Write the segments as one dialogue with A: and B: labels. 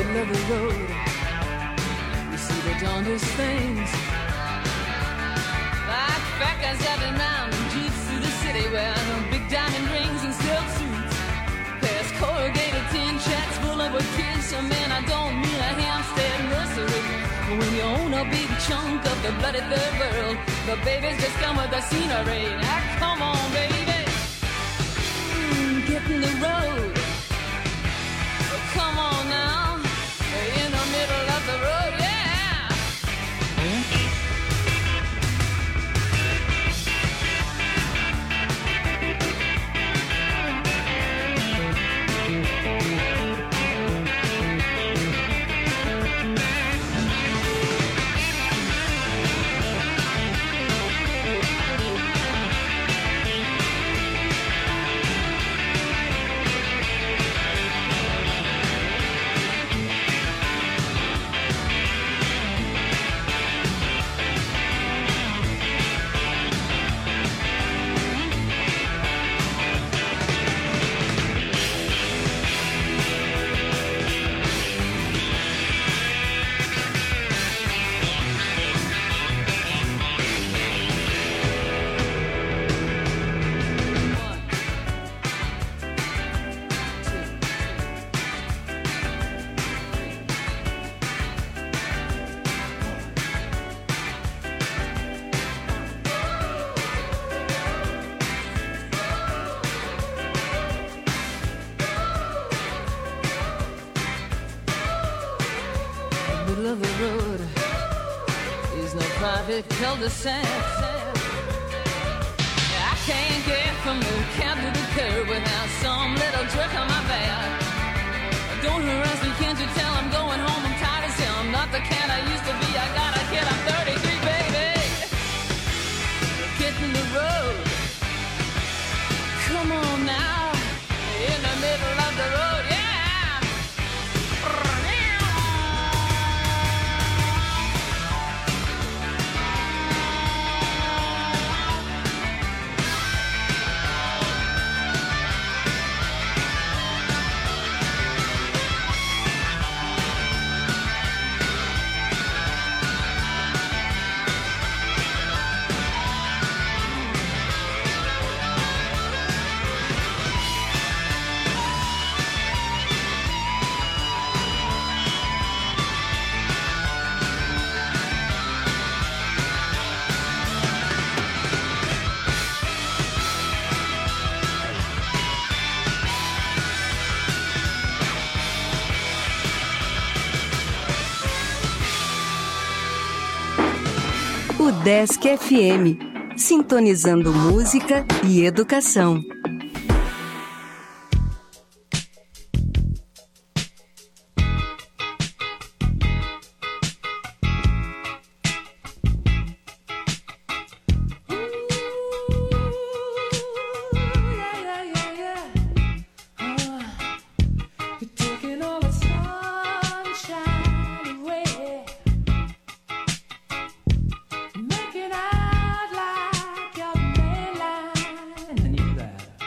A: middle of the road, you see the darndest things. Like fat guys driving around in jeeps through the city, wearing big diamond rings and silk suits. Past corrugated tin shacks full of kids. So man, I don't mean a Hampstead nursery. When you own a big chunk of the bloody third world, the babies just come with the scenery. Now come on, baby, get in the road. Come on now, in the middle of the road, yeah. Of the road is no private cul-de-sac. I can't get from the cab to the curb without some little jerk on my back. Don't harass me, can't you tell I'm going home? I'm tired as hell. I'm not the cat I used to be. I got a kid, I'm 33, baby. Get in the road. Come on now, in the middle of the road, yeah.
B: Desk FM, sintonizando música e educação.
C: Making out like a mainline.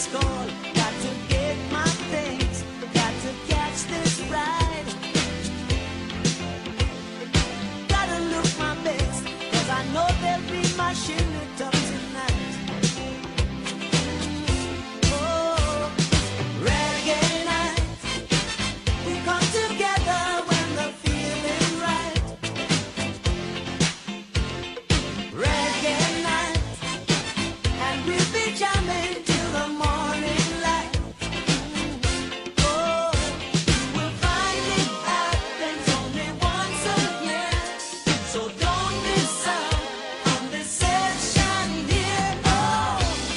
C: last call. Got to get my things, got to catch this ride. Gotta look my best, cause I know they'll be my shit up tonight. Oh, reggae night, we come together when the feeling right. Reggae night, and we'll be jamming till the morning light. Oh, you will find it happens only once a year, so don't miss out on this session here. Oh,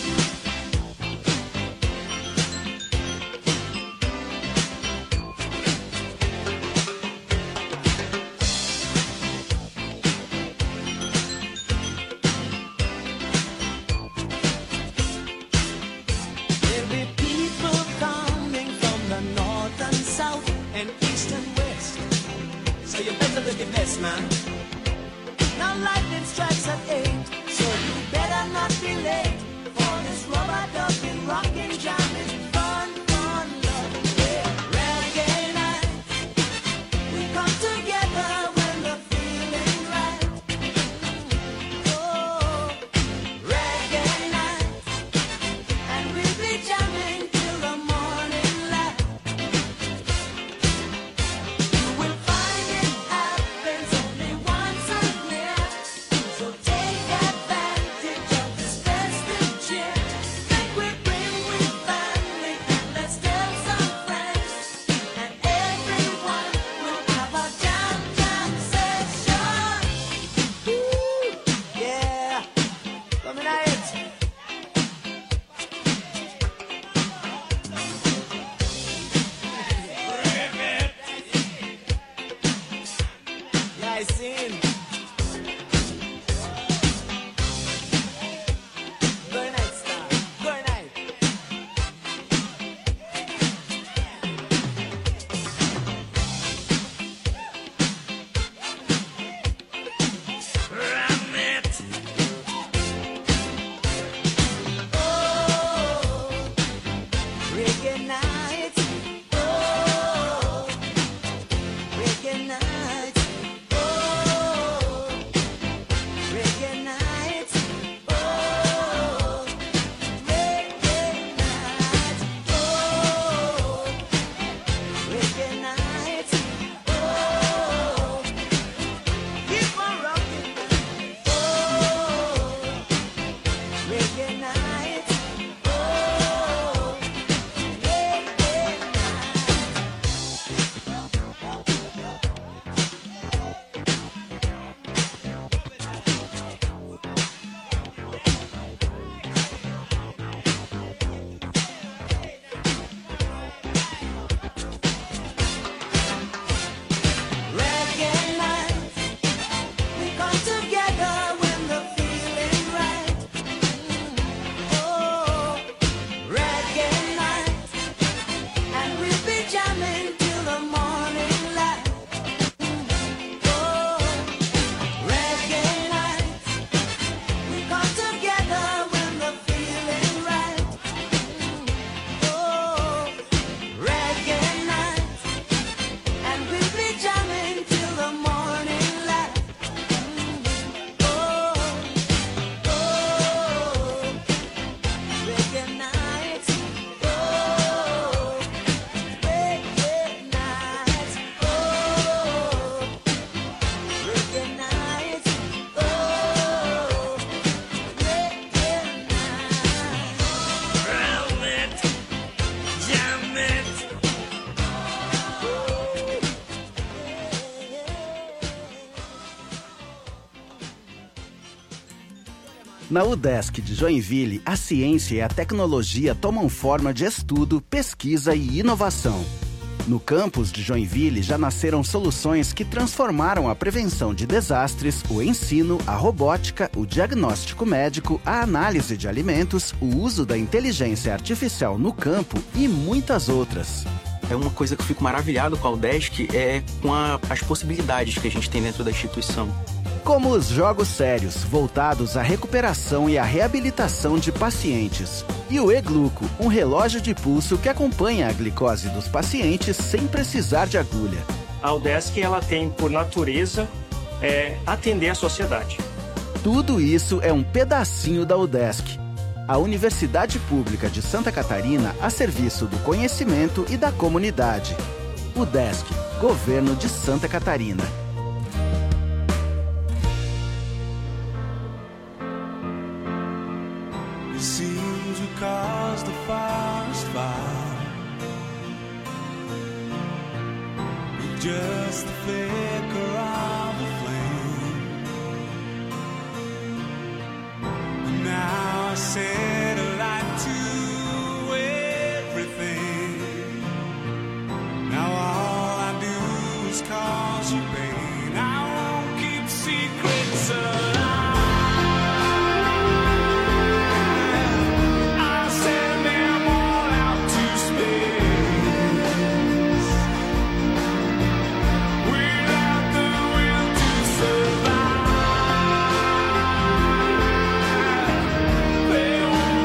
C: there'll be people coming from the north and south and east and west, so you better look your best, man. Now lightning strikes at 8, so you better not be late for this rubber ducking, rocking, jamming, fun, fun, love. Yeah, reggae night, we come together when the feeling right. Oh, reggae night, and we'll be jamming till the morning light. You will find it happens only once a year, so take advantage of this festive cheer. Think we bring with family and let's tell some friends, and everyone will have a jam jam session. Woo, yeah, coming at it. Yeah, I seen. Good night, star. Good night. Oh, reggae night. Oh, reggae night. Oh, reggae night. Oh, reggae night. Oh, reggae night. Oh, keep on rocking. Oh, reggae night. Oh, reggae night. Reggae night, we come together when the feeling right. Oh, reggae night, and we'll be jamming till the morning light. Oh, reggae night, we come together when the feeling right. Oh, reggae night, and we'll be jamming till the morning light. Oh, oh, reggae night. Oh, reggae night. Oh, reggae night. Oh, reggae night. Roll it, jam it.
D: Na UDESC de Joinville, a ciência e a tecnologia tomam forma de estudo, pesquisa e inovação. No campus de Joinville já nasceram soluções que transformaram a prevenção de desastres, o ensino, a robótica, o diagnóstico médico, a análise de alimentos, o uso da inteligência artificial no campo e muitas outras.
E: É uma coisa que eu fico maravilhado com a UDESC, com as possibilidades que a gente tem dentro da instituição.
D: Como os jogos sérios, voltados à recuperação e à reabilitação de pacientes. E o E-Gluco, um relógio de pulso que acompanha a glicose dos pacientes sem precisar de agulha.
F: A UDESC ela tem por natureza atender a sociedade.
D: Tudo isso é um pedacinho da UDESC, a Universidade Pública de Santa Catarina a serviço do conhecimento e da comunidade. UDESC, Governo de Santa Catarina.
C: It seems we caused the forest fire with just the flicker of a flame. And now I set a light to everything. Now all I do is cause you pain. I won't keep secrets alive.
G: They won't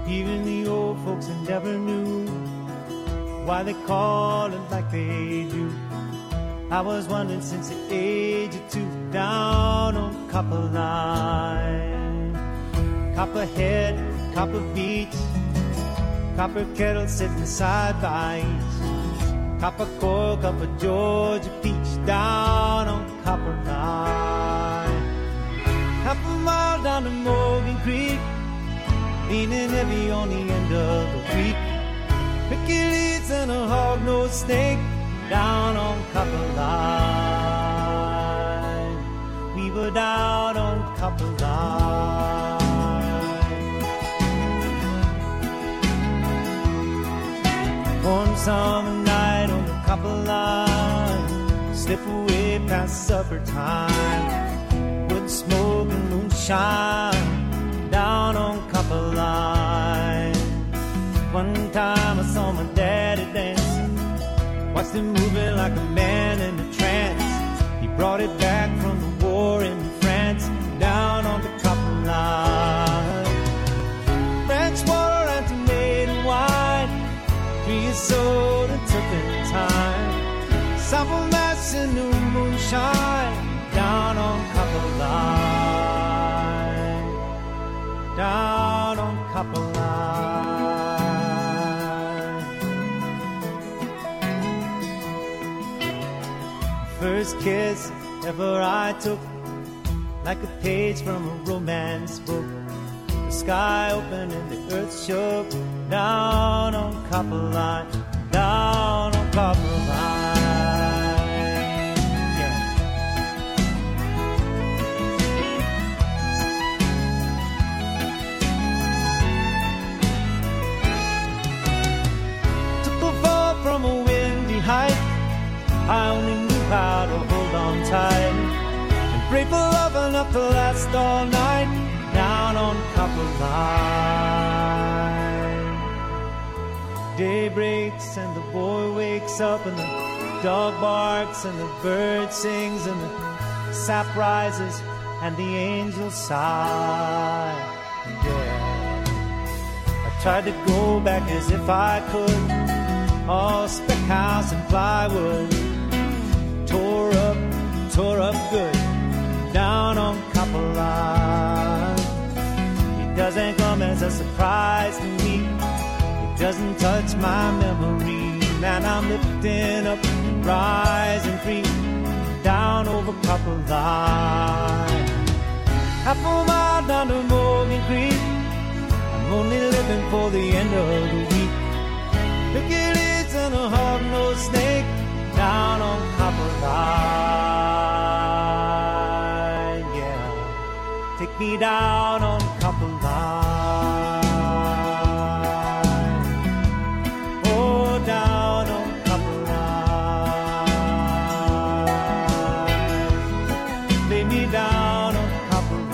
G: Even the old folks that never knew why they call it like they do. I was wondering since the age of 2, down on Copper Line. Copperhead, Copper Beach, Copper Kettle sitting side by each. Copper Cork, Copper Georgia Peach, down on Copper Line. Half a mile down to Morgan Creek, leaning heavy on the end of the creek. Picky leads and a hog-nosed snake, down on Copper Line. We were down on Copper Line. One summer night on the Copper Line, slip away past supper time, wood smoke and moonshine, down on Copper Line. One time I saw my daddy dancing, watched him moving like a man in a trance. He brought it back from the war in France, down on the Copper Line. French water and tomato wine, creosote and turpentine, sample mass and new moonshine, down on Copper Line, down on Copper Line. First kiss ever I took, like a page from a romance book. The sky opened and the earth shook, down on Copper Line, down on Copper Line. Yeah. Took a fall from a windy height, I only knew how to hold on tight and pray for love enough to last all night, down on Copper Line. Day breaks and the boy wakes up and the dog barks and the bird sings and the sap rises and the angels sigh. Yeah, I tried to go back as if I could, all spec house and plywood, tore up good, down on Copper Line. It doesn't come as a surprise to me, it doesn't touch my memory, man, I'm lifting up, rising free, down over Copper Line. Half a mile down to Morgan Creek, I'm only living for the end of the week. Picky leads and a hog-nosed snake, down on Copper Line, yeah. Take me down on Copper Line. Oh, down on Copper Line. Lay me down on Copper Line.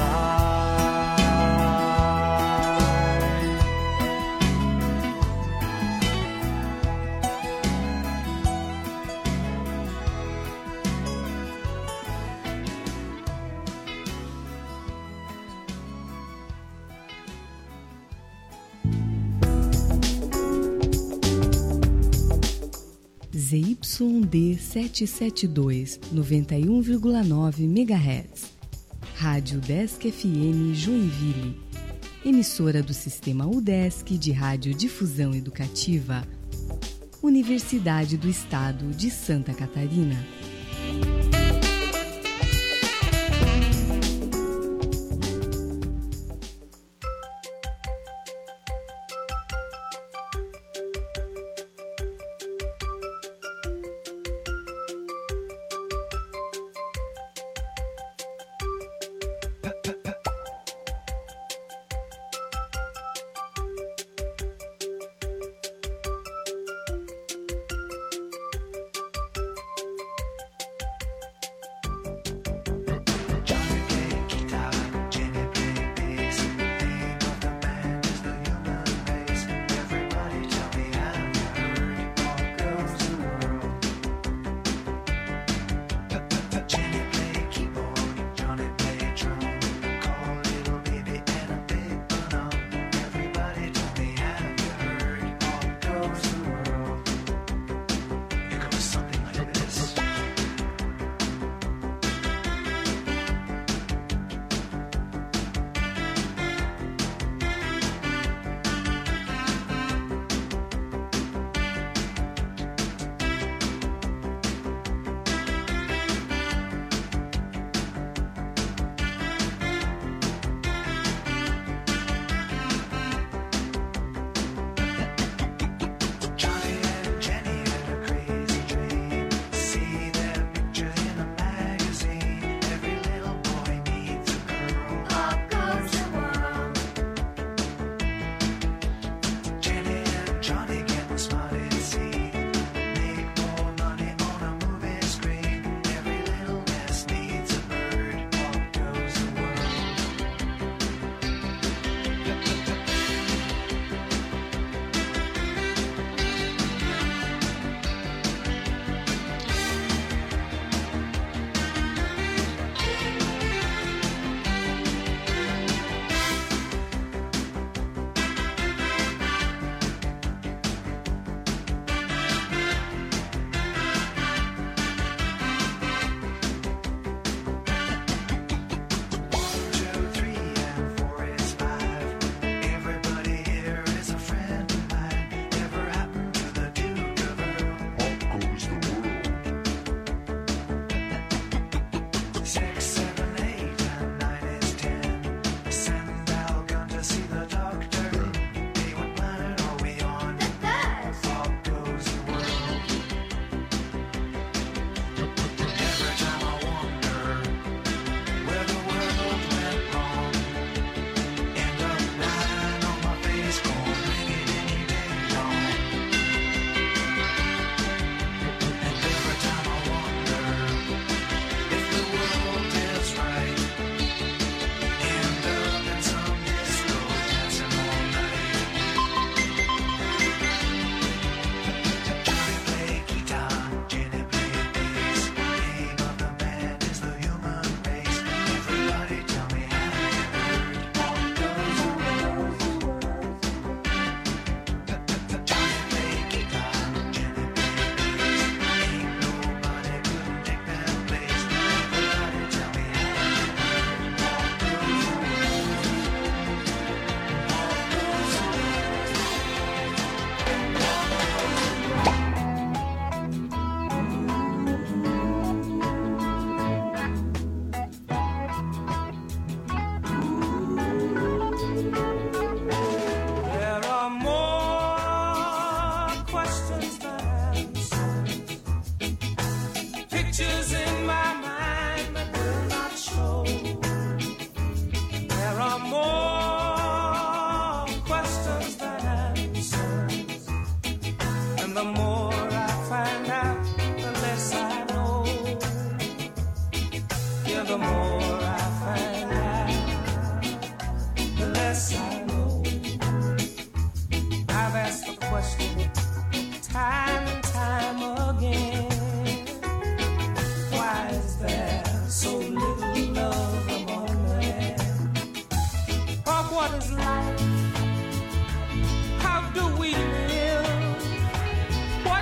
B: ZYD 772, 91,9 MHz. Rádio Udesc FM Joinville. Emissora do Sistema Udesc de Radiodifusão Educativa. Universidade do Estado de Santa Catarina.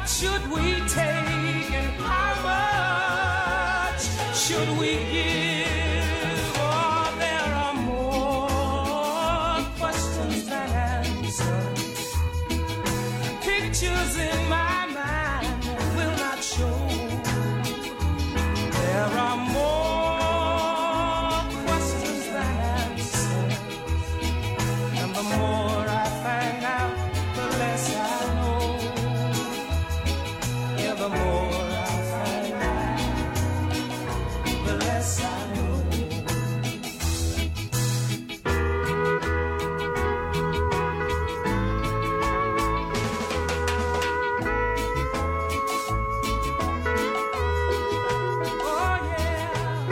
C: What should we take and how much should we give? Oh, there are more questions than answers. Pictures in my mind will not show. There are more questions than answers. And the more I find out, the less I know. Yeah, the more I find out, the less I know. Oh, yeah.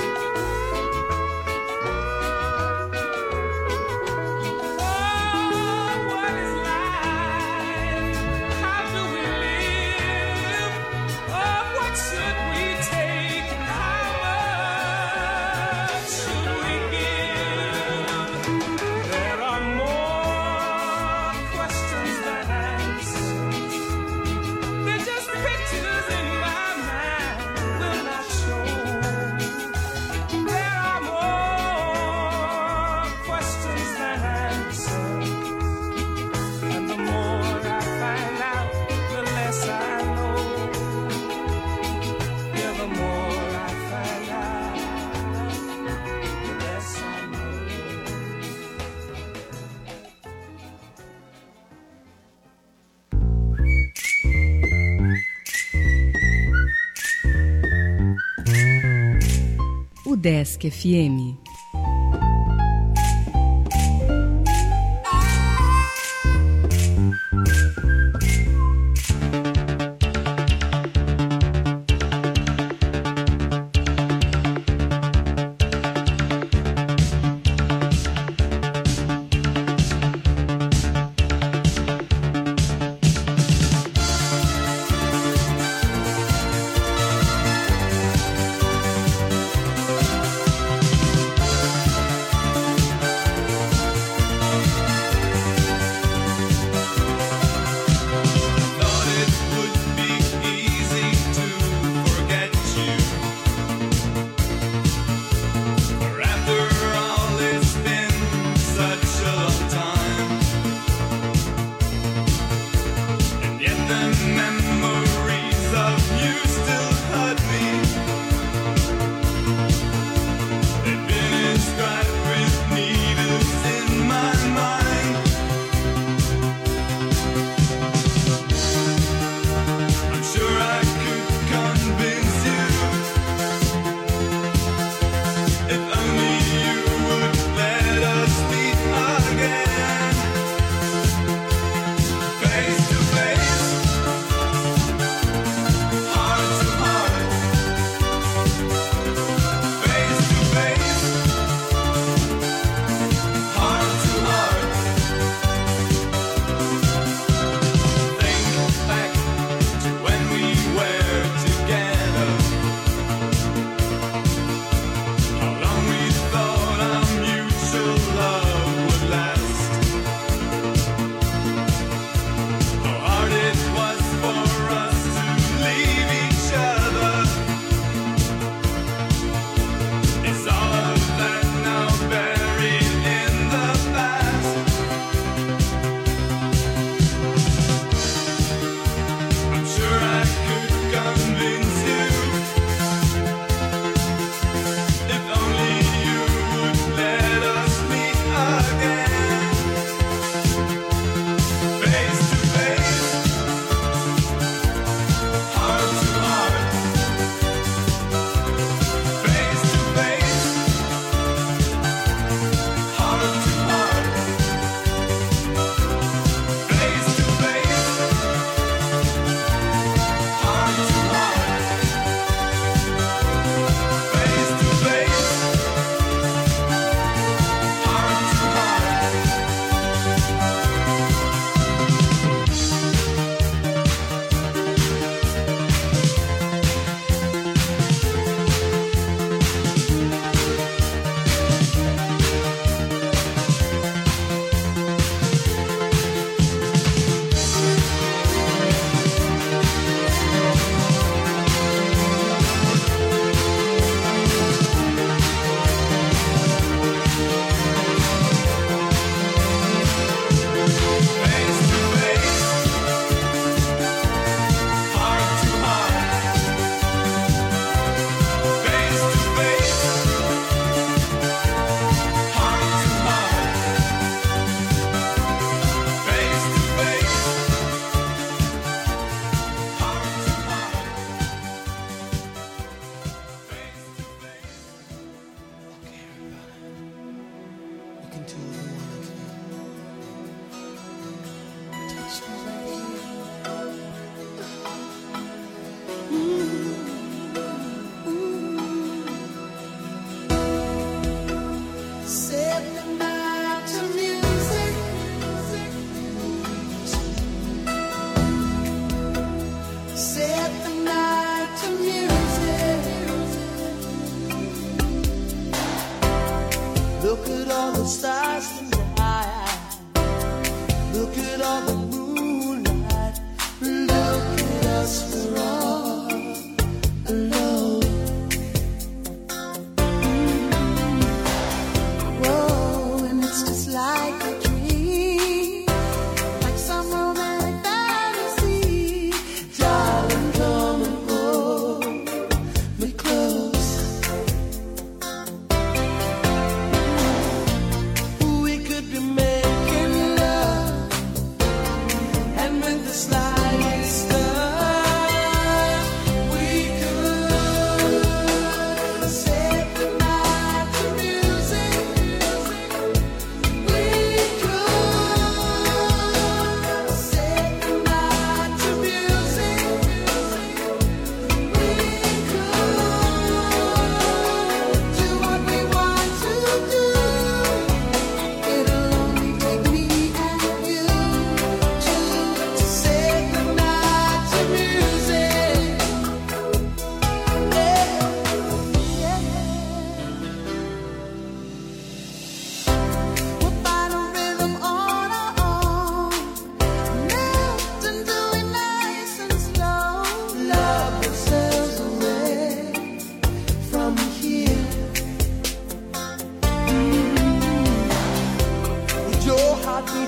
C: Oh, what is life? How do we live? Oh, what should we take? How much should we give? There are more questions than answers. They're just pictures in my mind will not show. There are more questions than answers. And the more I find out, the less I know. Yeah, the more I find out, the less I know.
B: UDESC FM.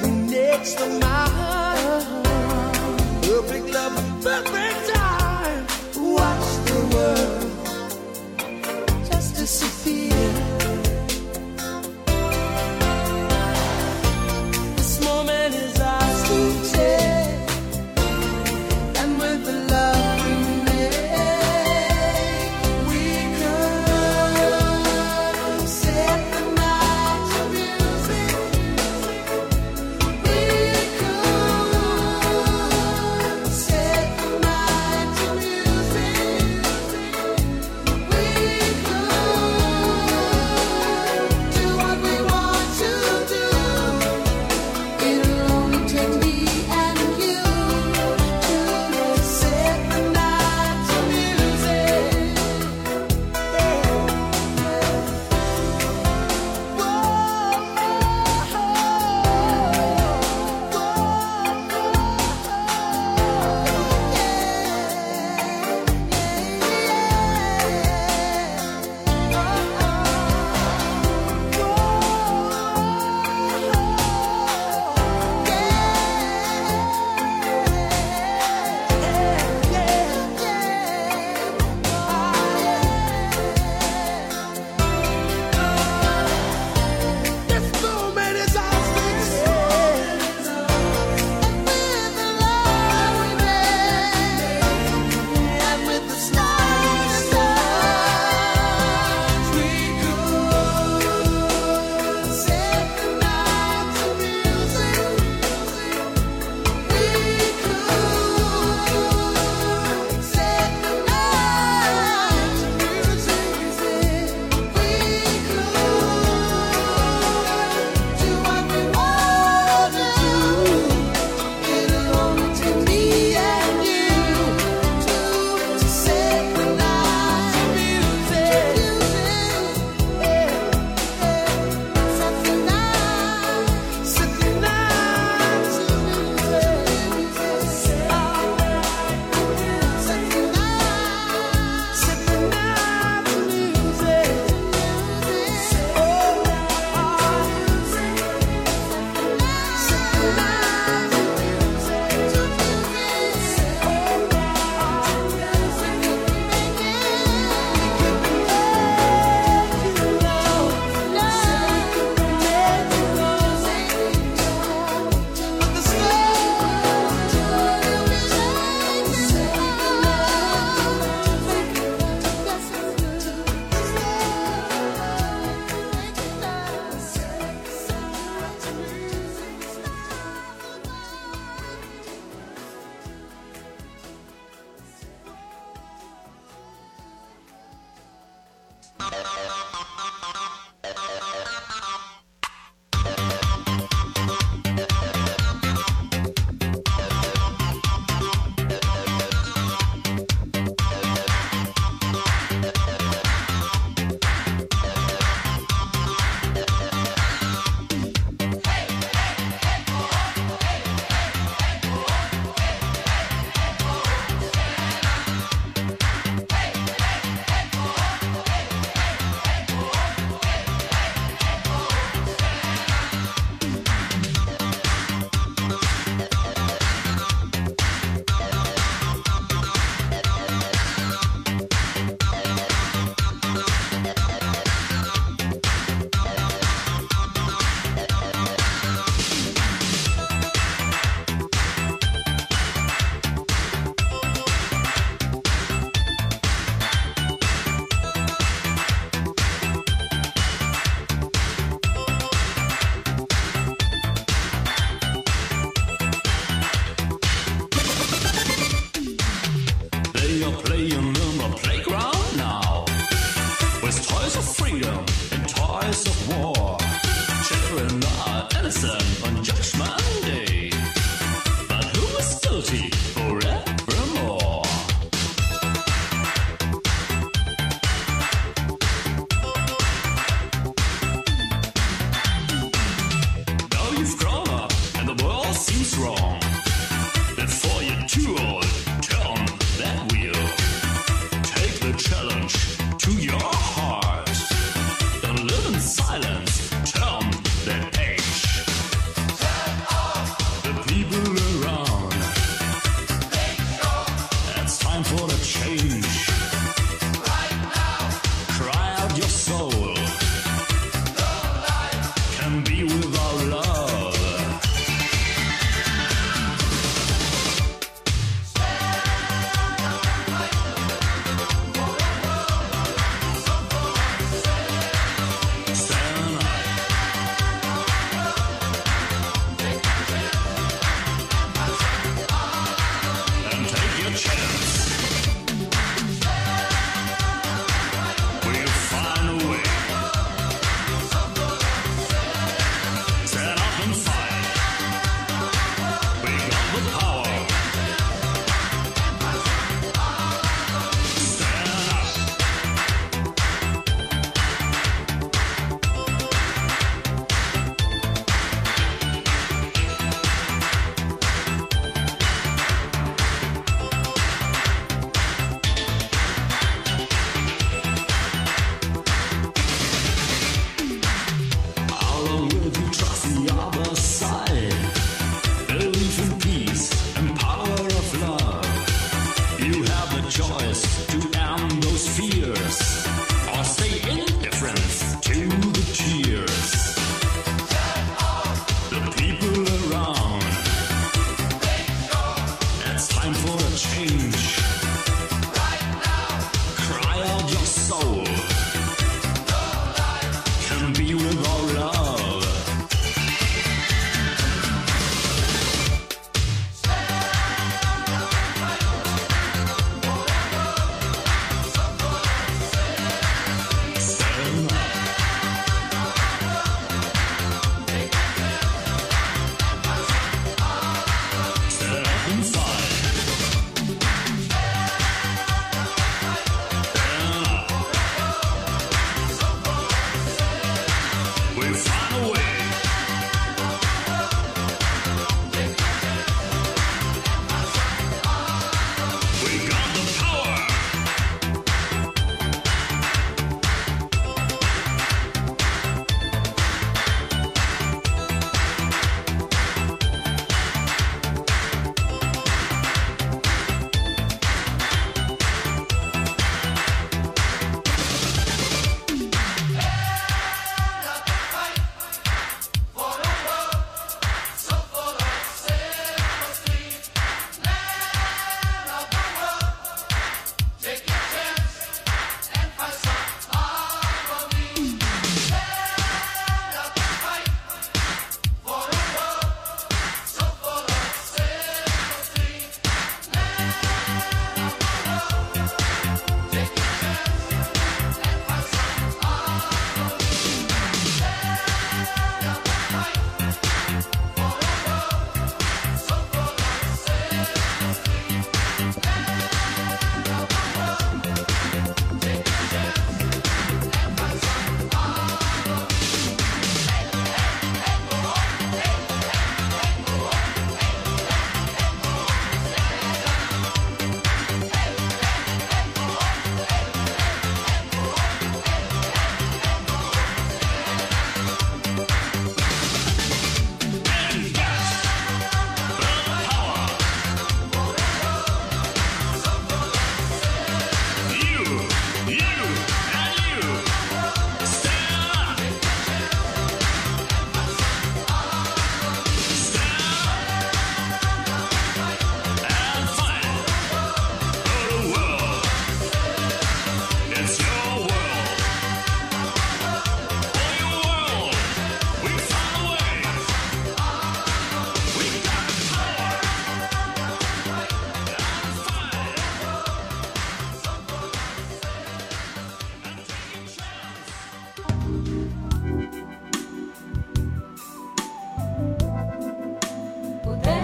C: next to mine. Perfect love, perfect time. Watch the world just disappear. This moment is ours to take, and with the love we make, we could set the night to music. We could set the night to music. We could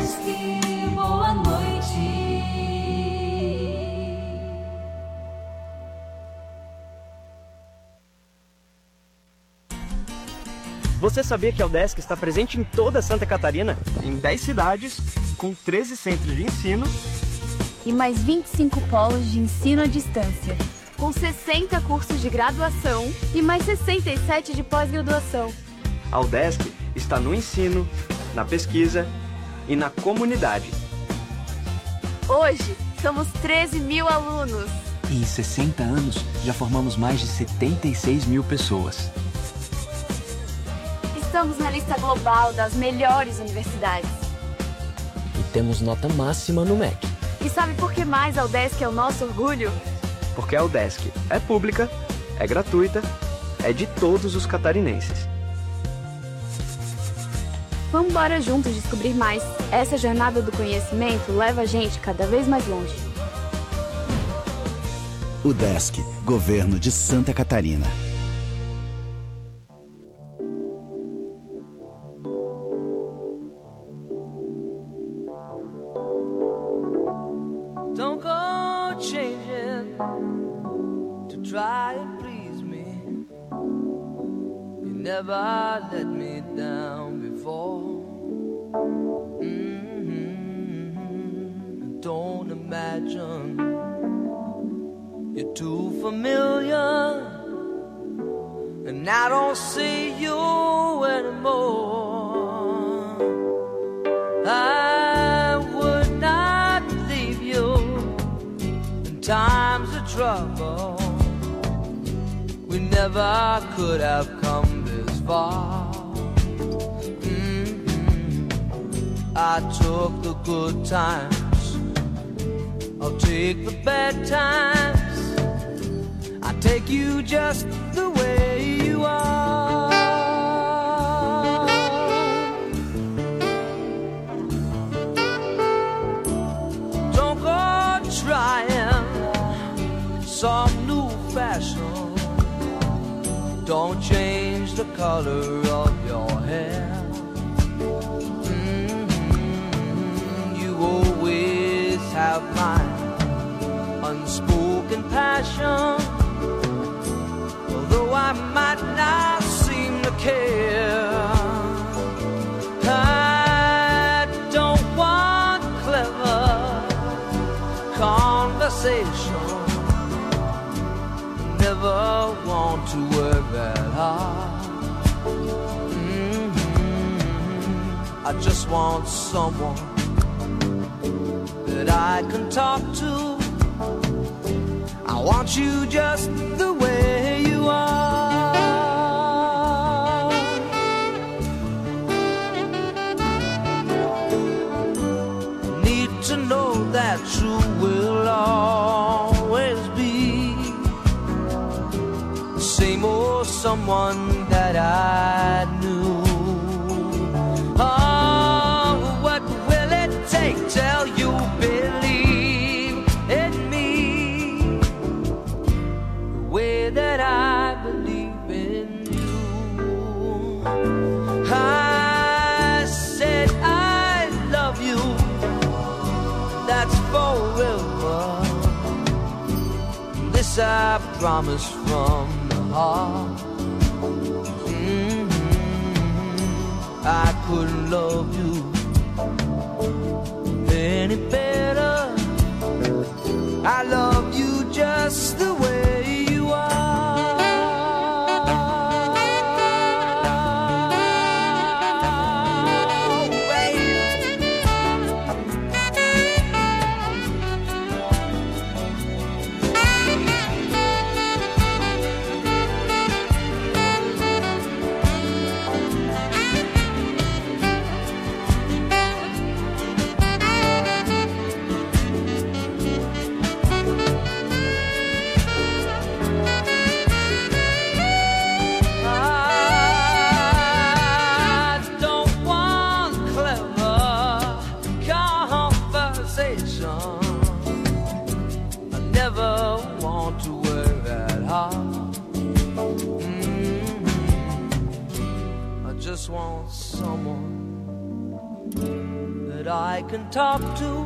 A: Udesc, boa noite.
F: Você sabia que a Udesc está presente em toda Santa Catarina? Em 10 cidades, com 13 centros de ensino
H: e mais 25 polos de ensino à distância, com 60 cursos de graduação e mais 67 de pós-graduação.
F: A Udesc está no ensino, na pesquisa e na comunidade.
H: Hoje, somos 13 mil alunos.
I: E em 60 anos, já formamos mais de 76 mil pessoas.
H: Estamos na lista global das melhores universidades.
J: E temos nota máxima no MEC.
H: E sabe por que mais a Udesc é o nosso orgulho?
F: Porque a Udesc é pública, é gratuita, é de todos os catarinenses.
H: Vamos embora juntos descobrir mais. Essa jornada do conhecimento leva a gente cada vez mais longe.
D: Udesc, Governo de Santa Catarina.
C: Don't go changing to try and please me. You never let me down before. Don't imagine you're too familiar, and I don't see you anymore. I would not leave you in times of trouble. We never could have come this far. I took the good times, I'll take the bad times. I take you just the way you are. Don't go trying some new fashion. Don't change the color of your hair. You always have my unspoken passion. Although I might not seem to care, I don't want clever conversation. Never want to work that hard. I just want someone that I can talk to. I want you just the way you are. Need to know that you will always be the same old someone that I knew. Oh, what will it take till you believe in me the way that I believe in you? I said I love you, that's forever. This I promise from the heart. I couldn't love you any better. I love you just the way you are. Want someone
G: that I can talk to.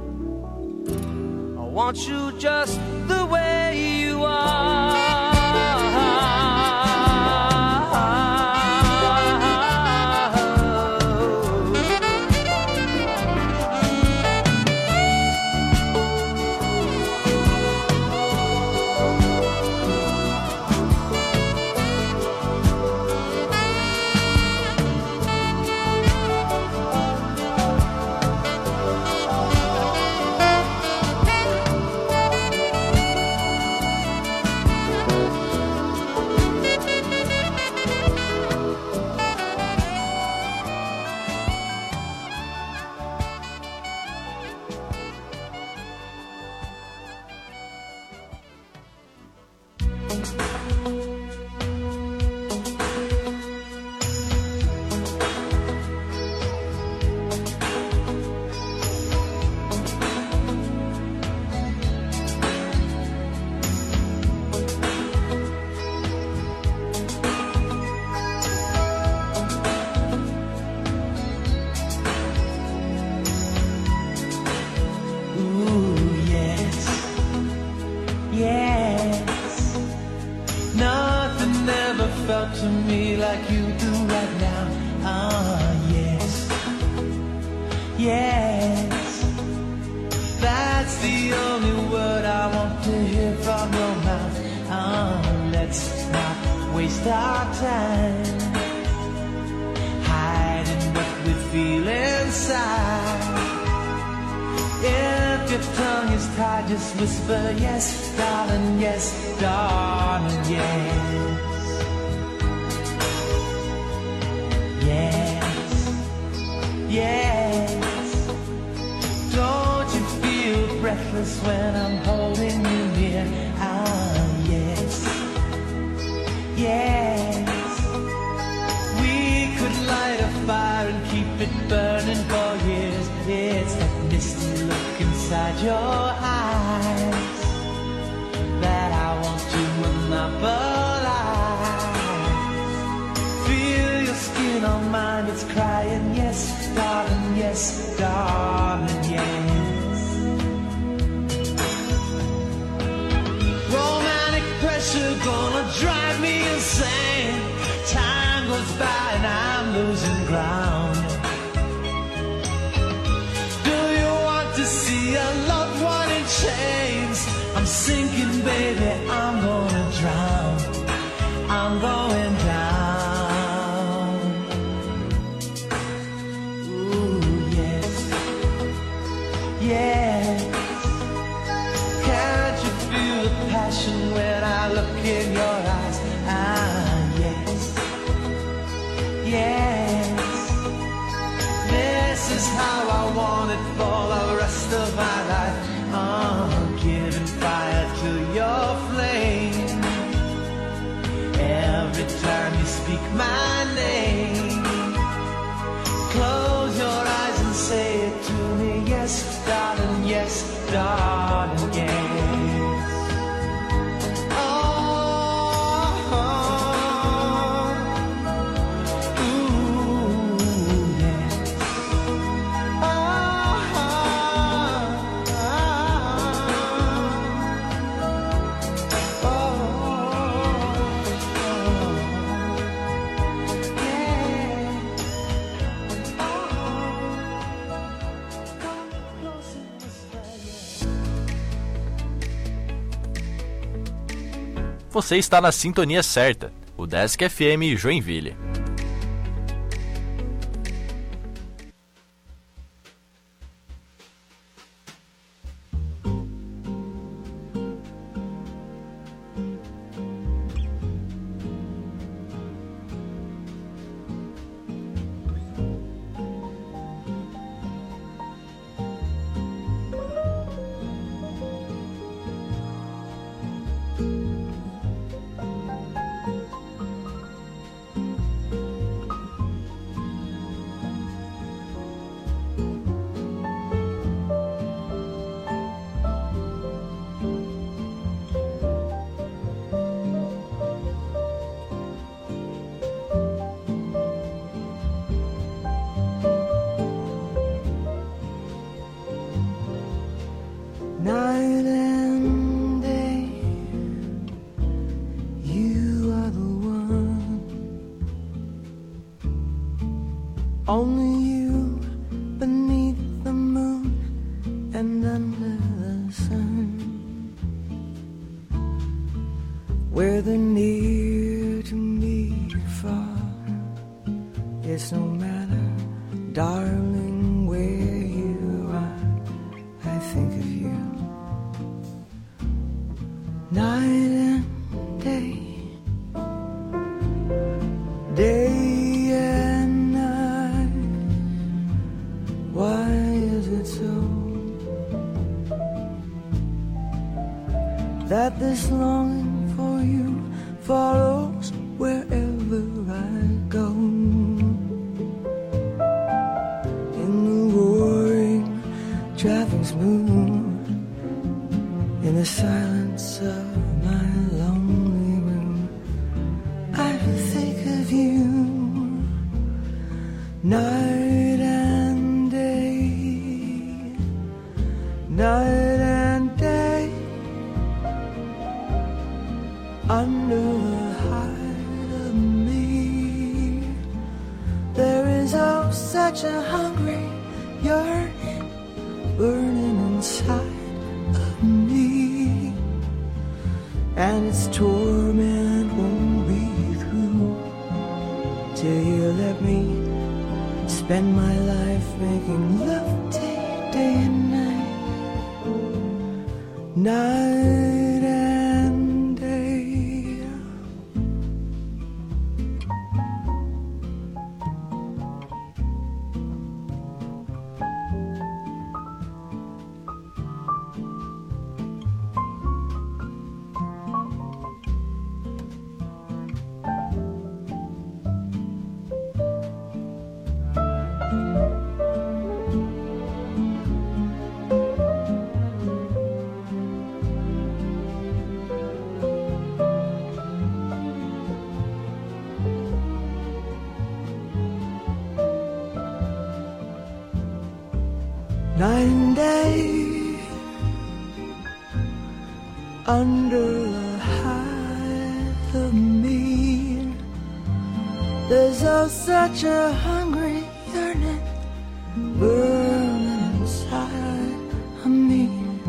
G: I want you just the way you are. To me like you do right now. Ah, yes, yes, that's the only word I want to hear from your mouth. Ah, let's not waste our time hiding what we feel inside. If your tongue is tied, just whisper yes, darling, yes, darling, yes. Yes, yes. Don't you feel breathless when I'm holding you near? Ah, yes, yes. We could light a fire and keep it burning for years. It's that misty look inside your eyes that I want to monopolize. Feel your skin on mine, it's crying, yes, darling, yes, darling, yes. Romantic pressure gonna drive me insane. Time goes by and I'm losing ground. Do you want to see a loved one in chains? I'm sinking, baby, I'm gonna drown. I'm going down. Ooh, yes, yes. Can't you feel the passion when I look in your eyes? Ah, yes, yes. This is how I want it for the rest of my life. Giving fire to your flame. Every time you speak my name, close your eyes and say it to me. Yes, darling, yes, darling, yes.
K: Você está na sintonia certa, o Desk FM Joinville.
L: is it so that this longing for you follows wherever I go? In the roaring traffic's mood, in the silence of my lonely room, I think of you night and day, night and day. Under the hide of me, there is oh such a hungry yearning burning inside of me, and its torment won't be through till you let me spend my life making love to you day and night, night and day. Night and day, under the hide of me, there's oh such a hungry yearning burning inside of me,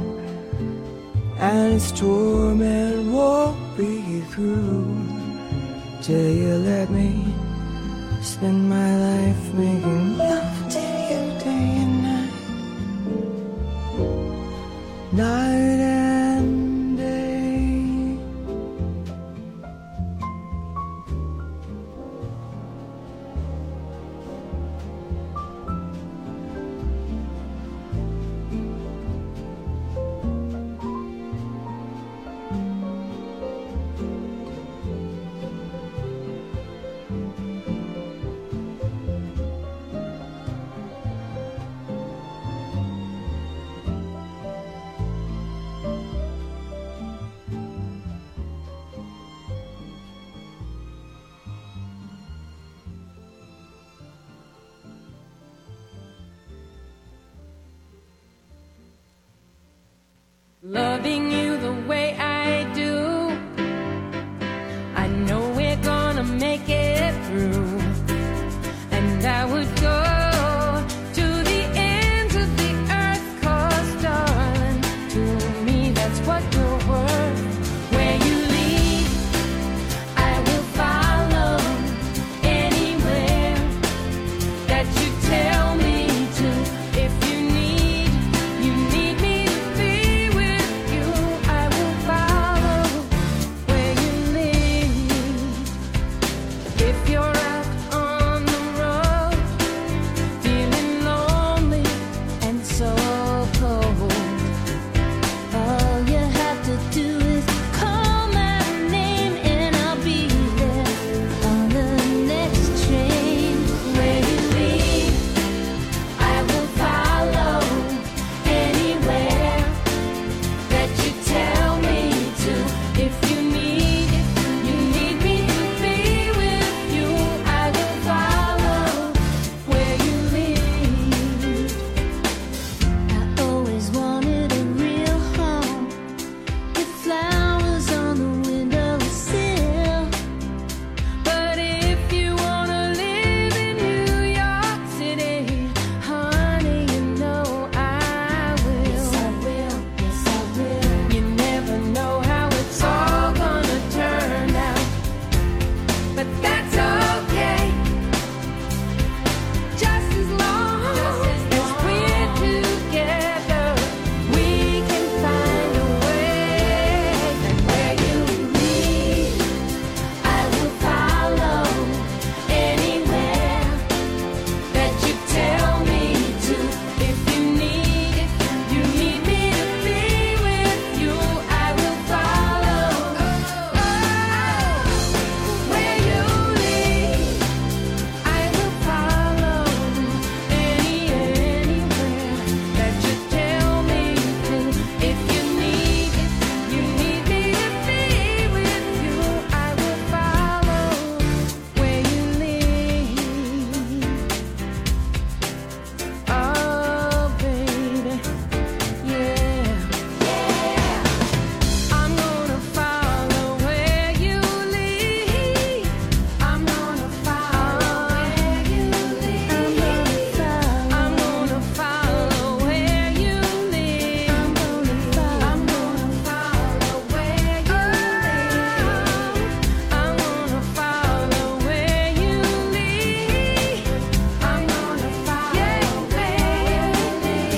L: and its torment won't be through till you let me spend my life making love to you day and night. Night